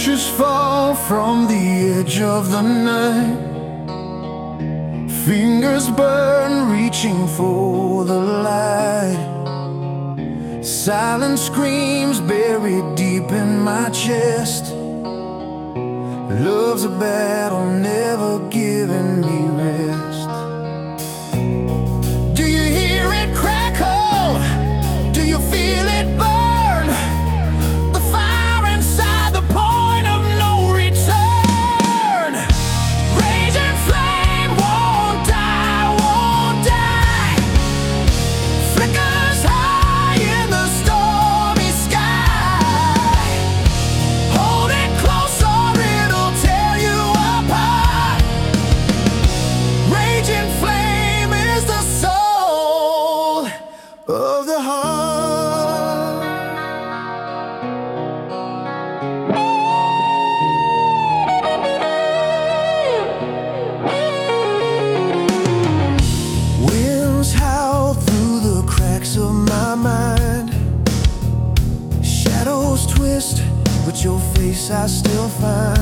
Ashes fall from the edge of the night. Fingers burn, reaching for the light. Silent screams buried deep in my chest. Love's a battle, never giving me rest. Do you hear it crackle? Do you feel it burn? The fire inside, the point of no return. Raging flame won't die, won't die. Flickers high in the stormy sky. Hold it close or it'll tear you apart. Raging flame is the soul of the heart. Winds howl through the cracks of my mind. Shadows twist, but your face I still find.